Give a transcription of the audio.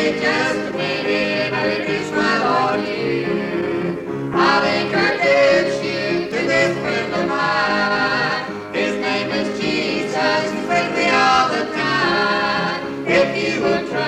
wait just a minute. I'll introduce my Lord to you. I'll introduce you to this friend of mine. His name is Jesus. He's with me all the time. If you would try